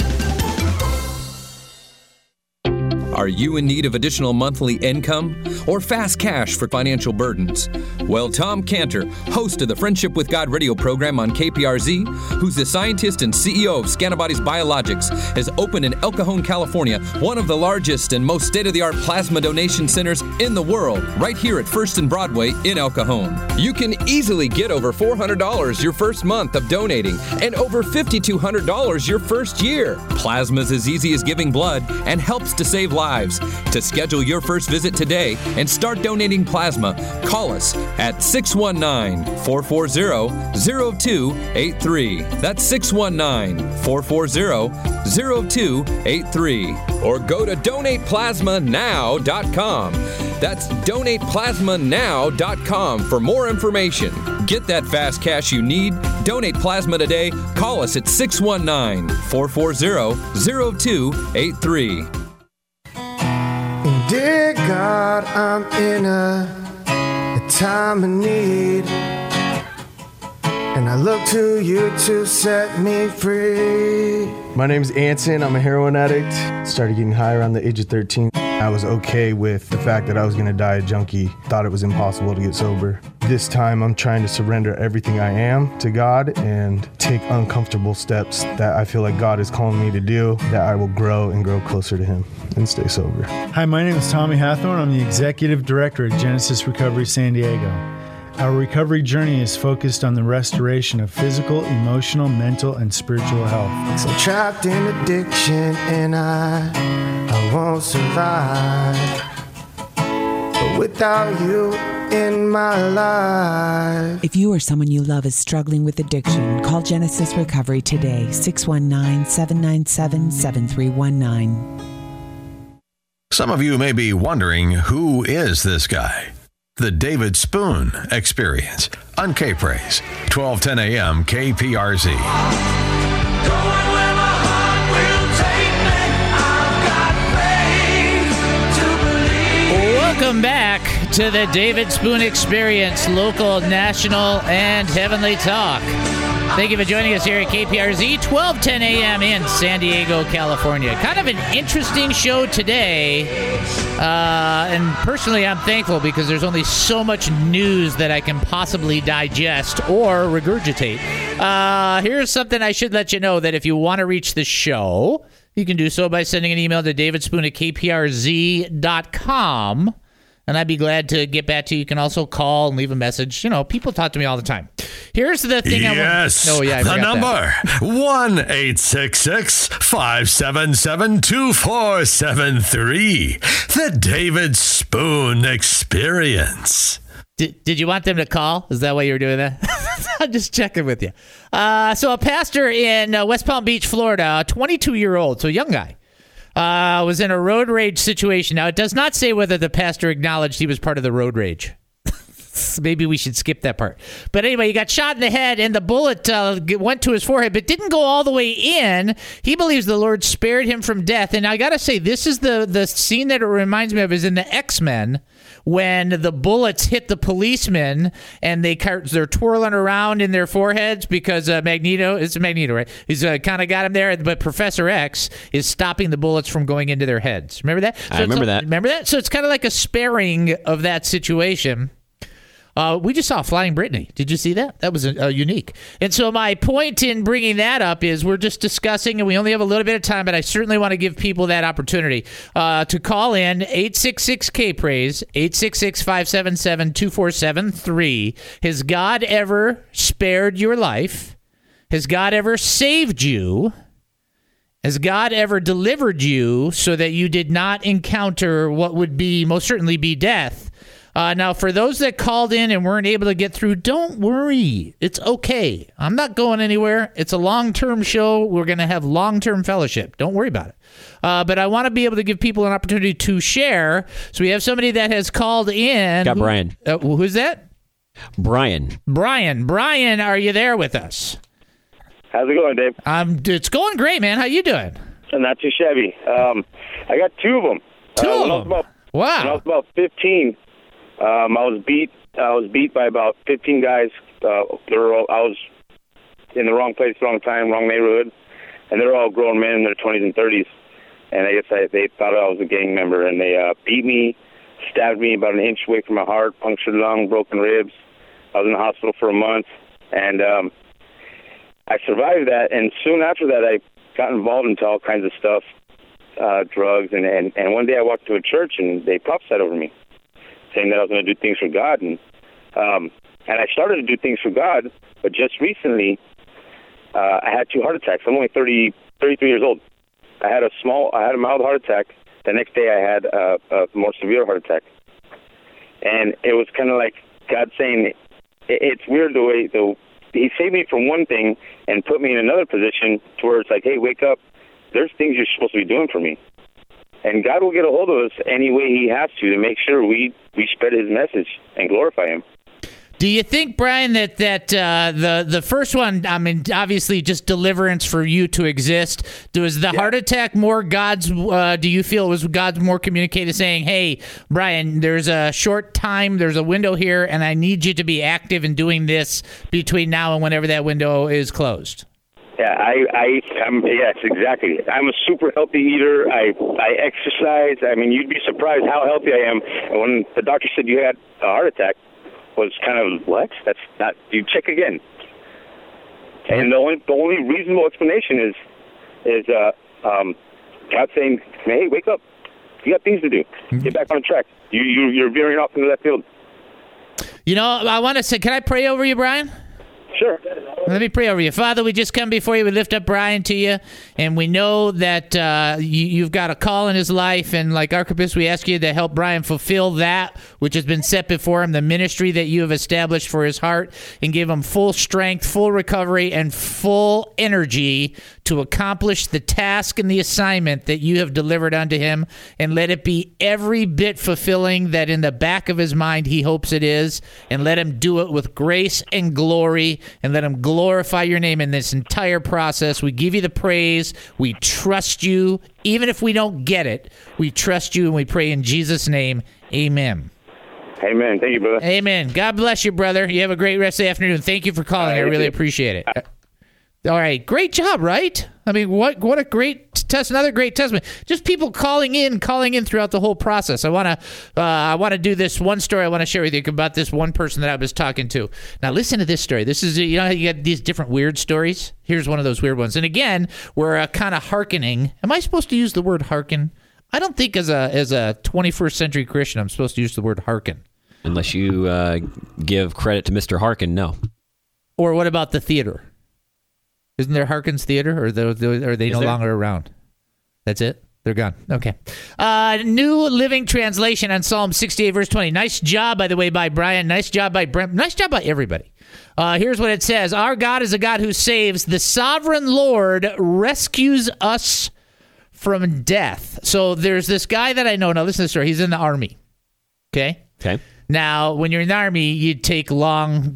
Are you in need of additional monthly income or fast cash for financial burdens? Well, Tom Cantor, host of the Friendship with God radio program on KPRZ, who's the scientist and CEO of Scantibodies Biologics, has opened in El Cajon, California, one of the largest and most state-of-the-art plasma donation centers in the world, right here at First and Broadway in El Cajon. You can easily get over $400 your first month of donating and over $5,200 your first year. Plasma's as easy as giving blood and helps to save lives. To schedule your first visit today and start donating plasma, call us at 619-440-0283. That's 619-440-0283. Or go to donateplasmanow.com. That's donateplasmanow.com for more information. Get that fast cash you need. Donate plasma today. Call us at 619-440-0283. Dear God, I'm in a time of need, and I look to you to set me free. My name's Anson. I'm a heroin addict. Started getting high around the age of 13. I was okay with the fact that I was going to die a junkie, thought it was impossible to get sober. This time I'm trying to surrender everything I am to God and take uncomfortable steps that I feel like God is calling me to do, that I will grow and grow closer to Him and stay sober. Hi, my name is Tommy Hathorn. I'm the Executive Director at Genesis Recovery San Diego. Our recovery journey is focused on the restoration of physical, emotional, mental, and spiritual health. So trapped in addiction and I won't survive. But without you in my life. If you or someone you love is struggling with addiction, call Genesis Recovery today, 619-797-7319. Some of you may be wondering, who is this guy? The David Spoon Experience on K-Praise, 1210 a.m. KPRZ. Welcome back to the David Spoon Experience, local, national, and heavenly talk. Thank you for joining us here at KPRZ, 1210 a.m. in San Diego, California. Kind of an interesting show today. And personally, I'm thankful because there's only so much news that I can possibly digest or regurgitate. Here's something I should let you know, that if you want to reach the show, you can do so by sending an email to davidspoon@kprz.com. And I'd be glad to get back to you. You can also call and leave a message. You know, people talk to me all the time. Here's the thing. Yes. The number, 1-866-577-2473. The David Spoon Experience. Did you want them to call? Is that why you were doing that? I'm just checking with you. So a pastor in West Palm Beach, Florida, a 22-year-old, so a young guy, was in a road rage situation. Now, it does not say whether the pastor acknowledged he was part of the road rage. Maybe we should skip that part. But anyway, he got shot in the head, and the bullet went to his forehead, but didn't go all the way in. He believes the Lord spared him from death. And I got to say, this is the scene that it reminds me of is in the X-Men, when the bullets hit the policemen, and they're twirling around in their foreheads because Magneto, right? He's kind of got him there, but Professor X is stopping the bullets from going into their heads. Remember that? I remember that. Remember that? So it's kind of like a sparing of that situation. We just saw Flying Brittany. Did you see that? That was unique. And so my point in bringing that up is we're just discussing, and we only have a little bit of time, but I certainly want to give people that opportunity to call in 866-K-Praise, 866-577-2473. Has God ever spared your life? Has God ever saved you? Has God ever delivered you so that you did not encounter what would be most certainly be death? Now, for those that called in and weren't able to get through, don't worry. It's okay. I'm not going anywhere. It's a long-term show. We're going to have long-term fellowship. Don't worry about it. But I want to be able to give people an opportunity to share. So we have somebody that has called in. Got Brian. Who's that? Brian. Brian, are you there with us? How's it going, Dave? It's going great, man. How you doing? Not too shabby. I got two of them. Wow. When I was about 15, I was beat by about 15 guys. I was in the wrong place, wrong time, wrong neighborhood, and they're all grown men in their 20s and 30s. And I guess they thought I was a gang member, and they beat me, stabbed me about an inch away from my heart, punctured lung, broken ribs. I was in the hospital for a month, and I survived that. And soon after that, I got involved into all kinds of stuff, drugs, and one day I walked to a church, and they prophesied over me, saying that I was going to do things for God. And I started to do things for God, but just recently, I had 2 heart attacks. I'm only 33 years old. I had a mild heart attack. The next day I had a more severe heart attack. And it was kind of like God saying, it's weird the way, He saved me from one thing and put me in another position to where it's like, hey, wake up. There's things you're supposed to be doing for me. And God will get a hold of us any way He has to make sure we spread His message and glorify Him. Do you think, Brian, that the first one, I mean, obviously just deliverance for you to exist, was the heart attack more God's, do you feel it was God's more communicated saying, hey, Brian, there's a short time, there's a window here, and I need you to be active in doing this between now and whenever that window is closed? Yeah, I'm yes, exactly. I'm a super healthy eater. I exercise. I mean, you'd be surprised how healthy I am. And when the doctor said you had a heart attack, was kind of, what? That's not. You check again. And the only reasonable explanation is God saying, "Hey, wake up! You got things to do. Get back on track. You're veering off into that field." You know, I want to say, can I pray over you, Brian? Sure. Let me pray over you. Father, we just come before you. We lift up Brian to you, and we know that you've got a call in his life, and like Archippus, we ask you to help Brian fulfill that which has been set before him, the ministry that you have established for his heart, and give him full strength, full recovery, and full energy to accomplish the task and the assignment that you have delivered unto him, and let it be every bit fulfilling that in the back of his mind he hopes it is, and let him do it with grace and glory, and let him glorify your name in this entire process. We give you the praise. We trust you. Even if we don't get it, we trust you, and we pray in Jesus' name. Amen. Amen. Thank you, brother. Amen. God bless you, brother. You have a great rest of the afternoon. Thank you for calling. I really appreciate it. All right. Great job, right? I mean, what a great test. Another great testament. Just people calling in throughout the whole process. I want to do this one story I want to share with you about this one person that I was talking to. Now, listen to this story. This is, you know how you get these different weird stories? Here's one of those weird ones. And again, we're kind of hearkening. Am I supposed to use the word hearken? I don't think as a 21st century Christian I'm supposed to use the word hearken. Unless you give credit to Mr. Harkin, no. Or what about the theater? Isn't there Harkins Theater, or are they no longer around? That's it? They're gone. Okay. New Living Translation on Psalm 68, verse 20. Nice job, by the way, by Brian. Nice job by Brent. Nice job by everybody. Here's what it says. Our God is a God who saves. The sovereign Lord rescues us from death. So there's this guy that I know. Now, listen to the story. He's in the army. Okay? Okay. Now, when you're in the army, they take long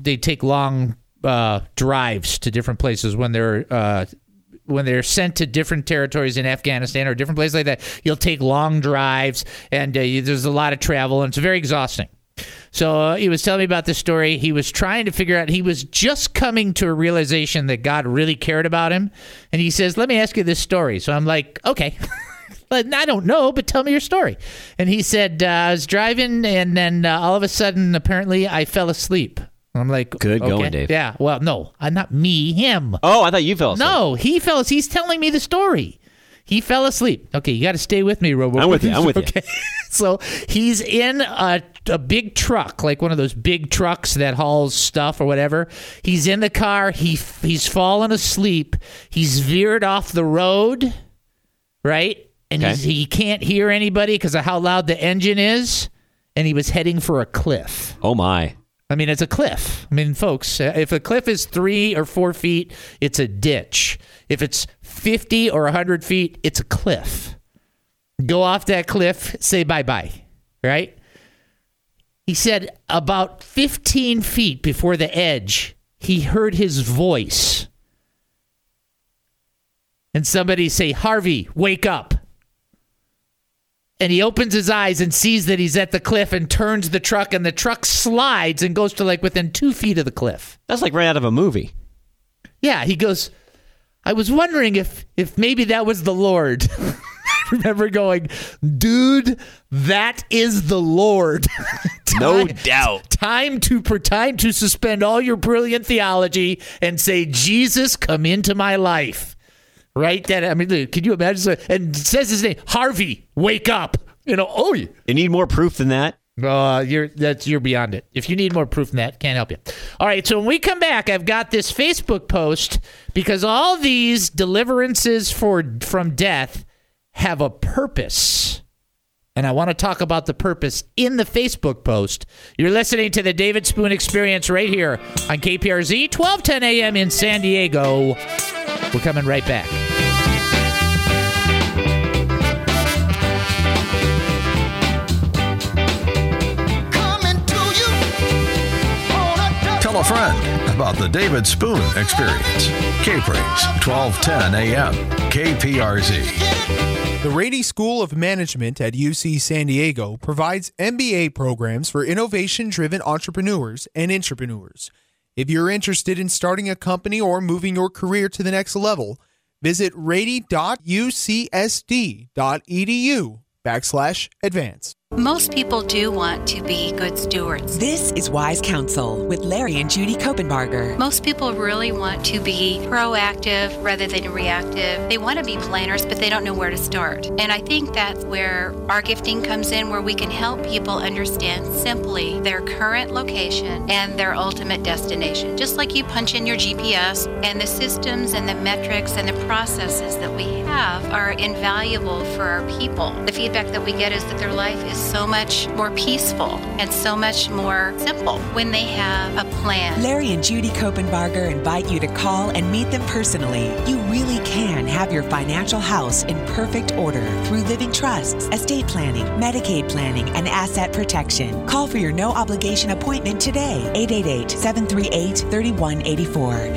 drives to different places when they're sent to different territories in Afghanistan or different places like that. You'll take long drives, and there's a lot of travel, and it's very exhausting. So he was telling me about this story. He was trying to figure out, he was just coming to a realization that God really cared about him. And he says, let me ask you this story. So I'm like, okay. But I don't know, but tell me your story. And he said, I was driving, and then all of a sudden, apparently, I fell asleep. I'm like, good okay. going, Dave. Yeah, well, no, not me, him. Oh, I thought you fell asleep. No, he fell asleep. He's telling me the story. He fell asleep. Okay, you got to stay with me, Robo. I'm with you. Okay. So he's in a big truck, like one of those big trucks that hauls stuff or whatever. He's in the car. He's fallen asleep. He's veered off the road, right? And he can't hear anybody because of how loud the engine is. And he was heading for a cliff. Oh, my. I mean, it's a cliff. I mean, folks, if a cliff is 3 or 4 feet, it's a ditch. If it's 50 or 100 feet, it's a cliff. Go off that cliff, say bye-bye, right? He said about 15 feet before the edge, he heard his voice. And somebody say, Harvey, wake up. And he opens his eyes and sees that he's at the cliff and turns the truck, and the truck slides and goes to like within 2 feet of the cliff. That's like right out of a movie. Yeah, he goes, I was wondering if maybe that was the Lord. I remember going, dude, that is the Lord. No doubt. Time to suspend all your brilliant theology and say, Jesus, come into my life. Right? Can you imagine? And it says his name, Harvey, wake up. You need more proof than that? You're beyond it. If you need more proof than that, can't help you. All right, so when we come back, I've got this Facebook post because all these deliverances from death have a purpose. And I want to talk about the purpose in the Facebook post. You're listening to the David Spoon Experience right here on KPRZ, 1210 a.m. in San Diego. We're coming right back. Tell a friend about the David Spoon Experience. K-Praise, 1210 a.m. KPRZ. The Rady School of Management at UC San Diego provides MBA programs for innovation-driven entrepreneurs and intrapreneurs. If you're interested in starting a company or moving your career to the next level, visit rady.ucsd.edu/advance. Most people do want to be good stewards. This is Wise Counsel with Larry and Judy Kopenbarger. Most people really want to be proactive rather than reactive. They want to be planners, but they don't know where to start. And I think that's where our gifting comes in, where we can help people understand simply their current location and their ultimate destination. Just like you punch in your GPS, and the systems and the metrics and the processes that we have are invaluable for our people. The feedback that we get is that their life is so much more peaceful and so much more simple when they have a plan. Larry and Judy Kopenbarger invite you to call and meet them personally. You really can have your financial house in perfect order through living trusts, estate planning, Medicaid planning, and asset protection. Call for your no-obligation appointment today. 888-738-3184.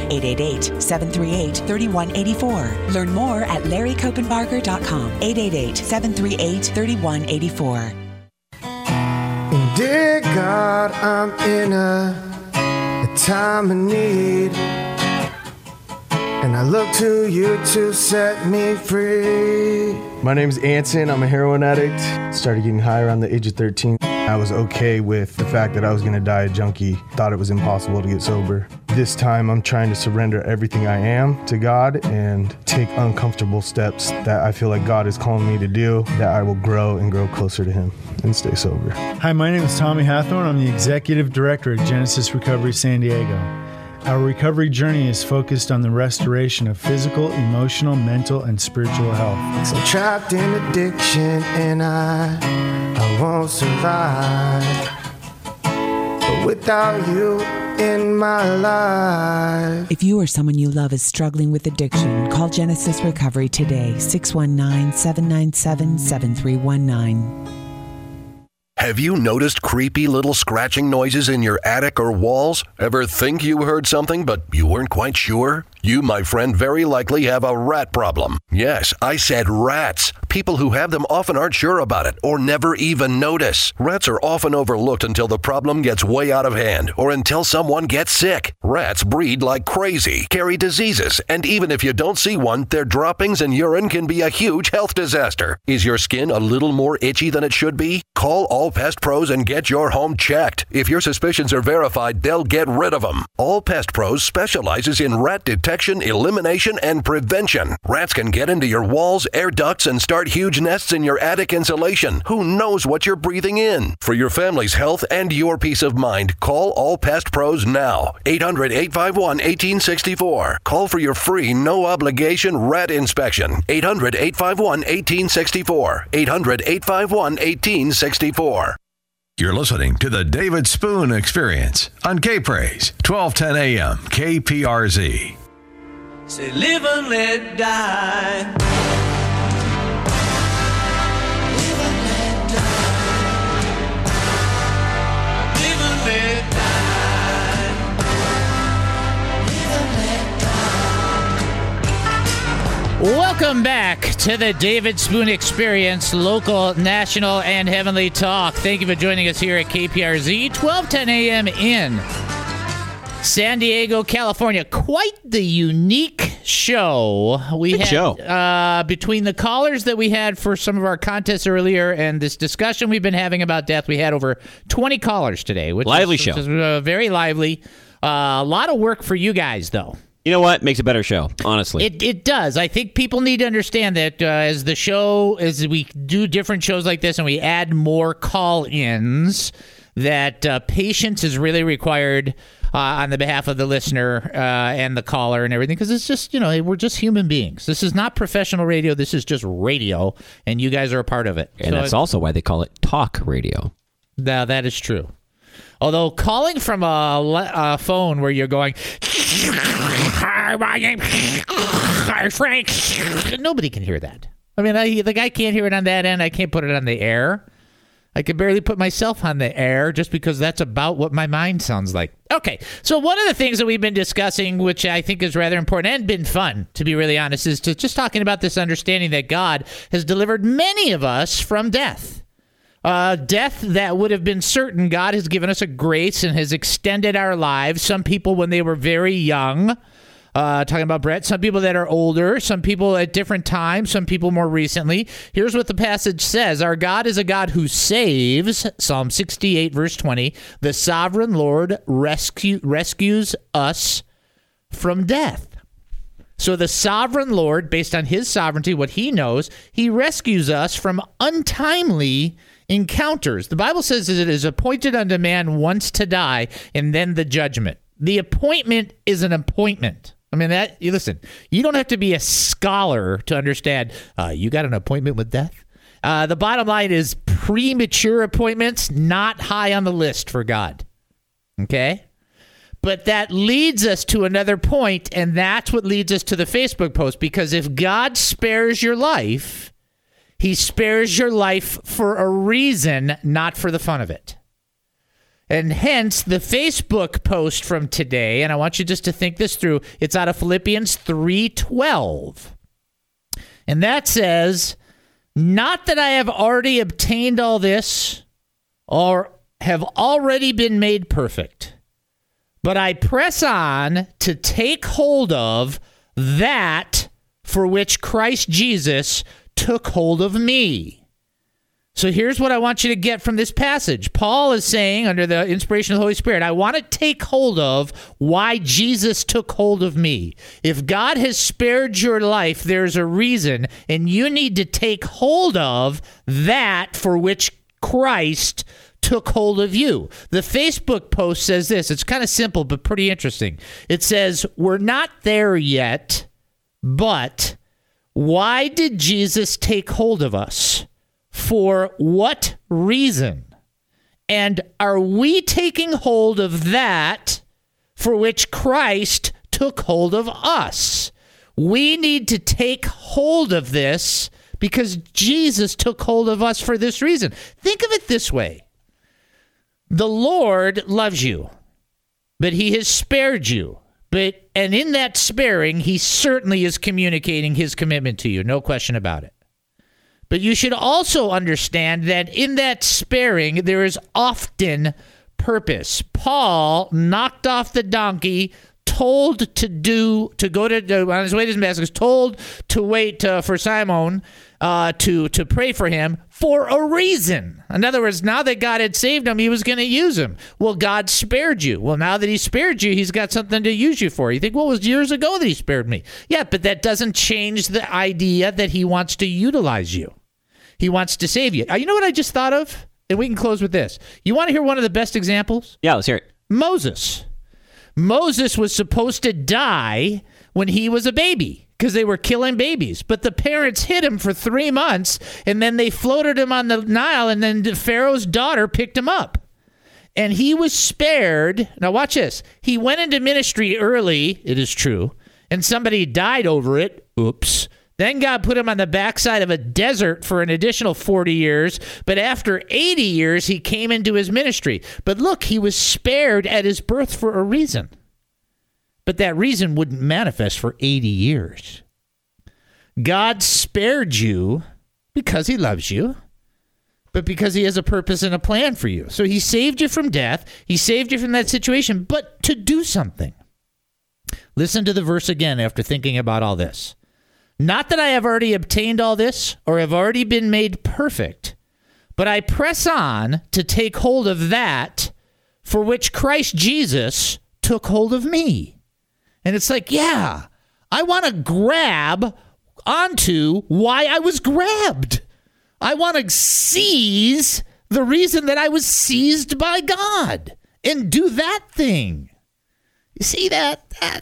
888-738-3184. Learn more at LarryKopenbarger.com. 888-738-3184. Dear God, I'm in a time of need, and I look to you to set me free. My name's Anson. I'm a heroin addict. Started getting high around the age of 13. I was okay with the fact that I was going to die a junkie. Thought it was impossible to get sober. This time I'm trying to surrender everything I am to God and take uncomfortable steps that I feel like God is calling me to do, that I will grow and grow closer to Him and stay sober. Hi, my name is Tommy Hathorn. I'm the Executive Director at Genesis Recovery San Diego. Our recovery journey is focused on the restoration of physical, emotional, mental, and spiritual health. I'm trapped in addiction and I won't survive. But without you in my life. If you or someone you love is struggling with addiction, call Genesis Recovery today, 619-797-7319. Have you noticed creepy little scratching noises in your attic or walls? Ever think you heard something but you weren't quite sure? You, my friend, very likely have a rat problem. Yes, I said rats. People who have them often aren't sure about it or never even notice. Rats are often overlooked until the problem gets way out of hand or until someone gets sick. Rats breed like crazy, carry diseases, and even if you don't see one, their droppings and urine can be a huge health disaster. Is your skin a little more itchy than it should be? Call All Pest Pros and get your home checked. If your suspicions are verified, they'll get rid of them. All Pest Pros specializes in rat detection, elimination, and prevention. Rats can get into your walls, air ducts, and start huge nests in your attic insulation. Who knows what you're breathing in? For your family's health and your peace of mind, call All Pest Pros now. 800-851-1864. Call for your free, no-obligation rat inspection. 800-851-1864. 800-851-1864. You're listening to the David Spoon Experience on K-Praise, 1210 AM, KPRZ. Say live and let die. Live and let die. Live and let die. Live and let die. Welcome back to the David Spoon Experience, local, national, and heavenly talk. Thank you for joining us here at KPRZ, 1210 AM in San Diego, California. Quite the unique show. Good show. Between the callers that we had for some of our contests earlier and this discussion we've been having about death, we had over 20 callers today. Which show. Which is very lively. A lot of work for you guys, though. You know what? Makes a better show, honestly. It does. I think people need to understand that as we do different shows like this and we add more call-ins, that patience is really required on the behalf of the listener and the caller and everything, because it's just, we're just human beings. This is not professional radio. This is just radio, and you guys are a part of it. And that's also why they call it talk radio. Now, that is true. Although calling from a phone where you're going, "Hi, my name is Frank," nobody can hear that. I mean, the guy can't hear it on that end. I can't put it on the air. I could barely put myself on the air just because that's about what my mind sounds like. Okay, so one of the things that we've been discussing, which I think is rather important and been fun, to be really honest, is to just talking about this understanding that God has delivered many of us from death. Death that would have been certain, God has given us a grace and has extended our lives. Some people when they were very young, talking about Brett, some people that are older, some people at different times, some people more recently. Here's what the passage says. Our God is a God who saves, Psalm 68, verse 20. The sovereign Lord rescues us from death. So the sovereign Lord, based on his sovereignty, what he knows, he rescues us from untimely encounters. The Bible says that it is appointed unto man once to die and then the judgment. The appointment is an appointment. I mean, listen, you don't have to be a scholar to understand you got an appointment with death. The bottom line is premature appointments, not high on the list for God. Okay? But that leads us to another point, and that's what leads us to the Facebook post, because if God spares your life, he spares your life for a reason, not for the fun of it. And hence, the Facebook post from today, and I want you just to think this through, it's out of Philippians 3:12. And that says, not that I have already obtained all this or have already been made perfect, but I press on to take hold of that for which Christ Jesus took hold of me. So here's what I want you to get from this passage. Paul is saying, under the inspiration of the Holy Spirit, I want to take hold of why Jesus took hold of me. If God has spared your life, there's a reason, and you need to take hold of that for which Christ took hold of you. The Facebook post says this. It's kind of simple, but pretty interesting. It says, we're not there yet, but why did Jesus take hold of us? For what reason? And are we taking hold of that for which Christ took hold of us? We need to take hold of this because Jesus took hold of us for this reason. Think of it this way. The Lord loves you, but he has spared you. And in that sparing, he certainly is communicating his commitment to you. No question about it. But you should also understand that in that sparing, there is often purpose. Paul knocked off the donkey, told to go on his way to Damascus, told to wait for Simon to pray for him for a reason. In other words, now that God had saved him, he was going to use him. Well, God spared you. Well, now that he spared you, he's got something to use you for. You think, well, it was years ago that he spared me. Yeah, but that doesn't change the idea that he wants to utilize you. He wants to save you. You know what I just thought of? And we can close with this. You want to hear one of the best examples? Yeah, let's hear it. Moses. Moses was supposed to die when he was a baby because they were killing babies. But the parents hid him for 3 months, and then they floated him on the Nile, and then Pharaoh's daughter picked him up. And he was spared. Now watch this. He went into ministry early, it is true, and somebody died over it. Oops. Then God put him on the backside of a desert for an additional 40 years. But after 80 years, he came into his ministry. But look, he was spared at his birth for a reason. But that reason wouldn't manifest for 80 years. God spared you because he loves you, but because he has a purpose and a plan for you. So he saved you from death. He saved you from that situation, but to do something. Listen to the verse again after thinking about all this. Not that I have already obtained all this or have already been made perfect, but I press on to take hold of that for which Christ Jesus took hold of me. And it's like, yeah, I want to grab onto why I was grabbed. I want to seize the reason that I was seized by God and do that thing. You see that?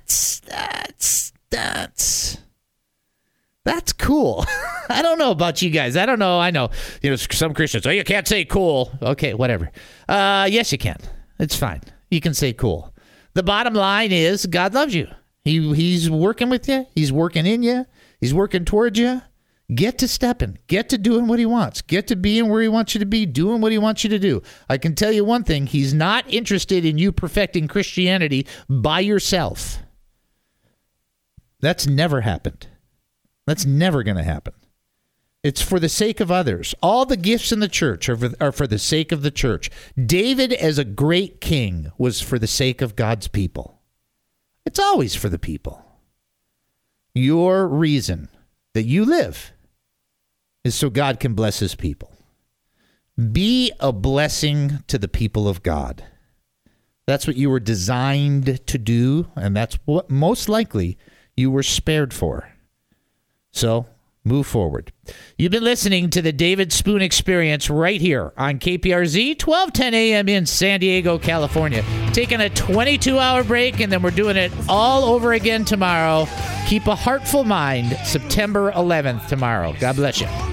That's cool. I don't know about you guys. I don't know. I know, some Christians, you can't say cool. Okay, whatever. Yes, you can. It's fine. You can say cool. The bottom line is God loves you. He's working with you. He's working in you. He's working towards you. Get to stepping. Get to doing what he wants. Get to being where he wants you to be, doing what he wants you to do. I can tell you one thing. He's not interested in you perfecting Christianity by yourself. That's never happened. That's never going to happen. It's for the sake of others. All the gifts in the church are for the sake of the church. David, as a great king, was for the sake of God's people. It's always for the people. Your reason that you live is so God can bless his people. Be a blessing to the people of God. That's what you were designed to do, and that's what most likely you were spared for. So, move forward. You've been listening to the David Spoon Experience right here on KPRZ, 1210 a.m. in San Diego, California. Taking a 22-hour break, and then we're doing it all over again tomorrow. Keep a heartful mind. September 11th tomorrow. God bless you.